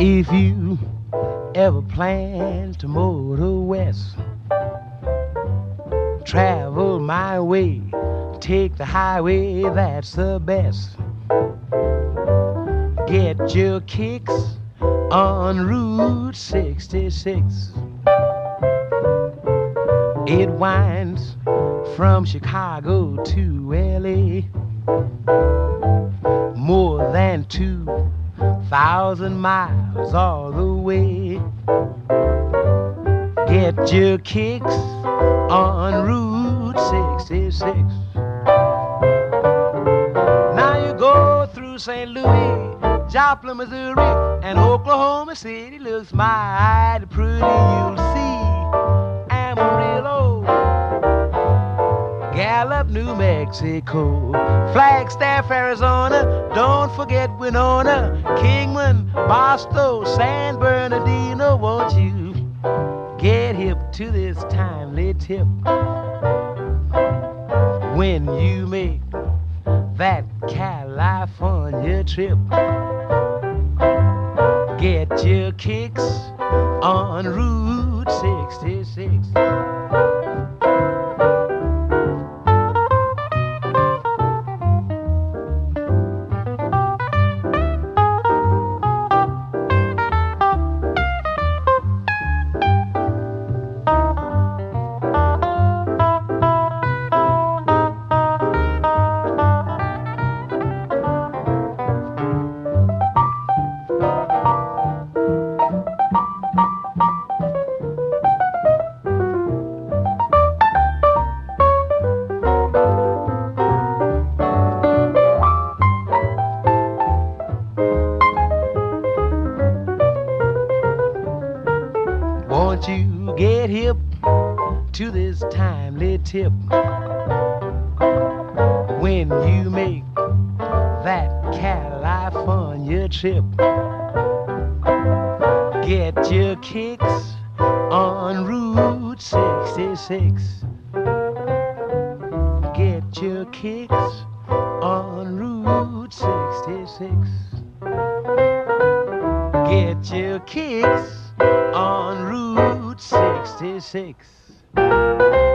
If you ever plan to motor west, travel my way, take the highway, that's the best. Get your kicks on Route 66. It winds from Chicago to LA, more than 2,000 miles all the way. Get your kicks on Route 66. Now you go through St. Louis, Joplin, Missouri, and Oklahoma City looks mighty pretty. You'll see Amarillo, Gallup, New Mexico, Flagstaff, Arizona, don't forget Winona, Kingman, Barstow, San Bernardino. Won't you get hip to this timely tip when you make that California trip? Get your kicks on Route 66. Won't you get hip to this timely tip when you make that California trip? Get your kicks on Route 66. Get your kicks on Route 66. Get your kicks on Route 66.